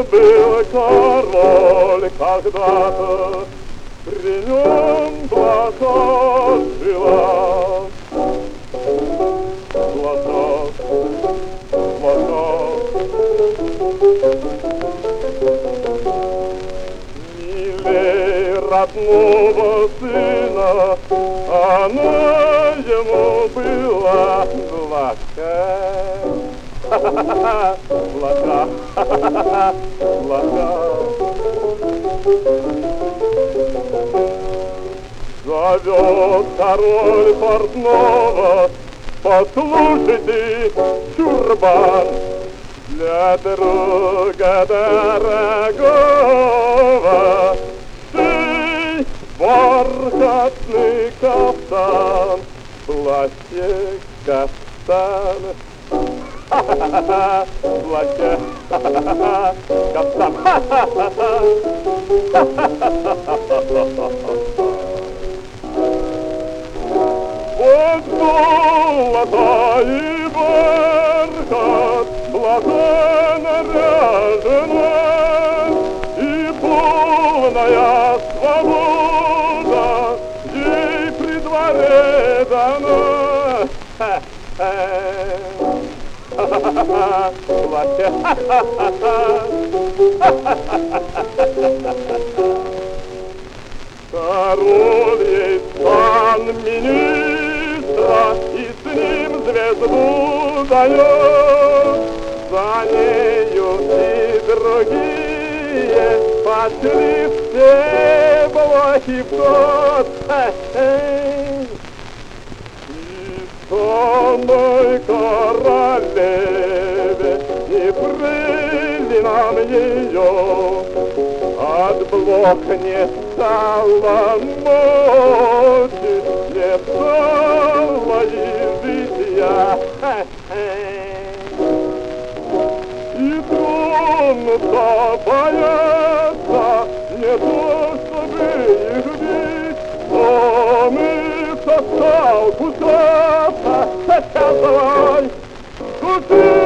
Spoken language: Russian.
Жил-был король когда-то, при нем блажа жила. Блажа, блажа. Милей родного сына, она ему была блажа. Блага, блага. Зовет король портного, послушайте, чурбан, для друга дорогого шей бархатный кафтан, платье кафтан. Платье, кафтан. Вот золото и бархат, блаженно наряжена, и полная свобода ей при дворе дана. Платье. Король ей сан министра и с ним звезду дает. За нею и другие пошли все блохи в год. Самой королеве не фрейлинам ее от блох не стало мочи, не стало и житья. И тронуться боятся, не то чтобы их бить, но мы состал кусаться. Давай, куси!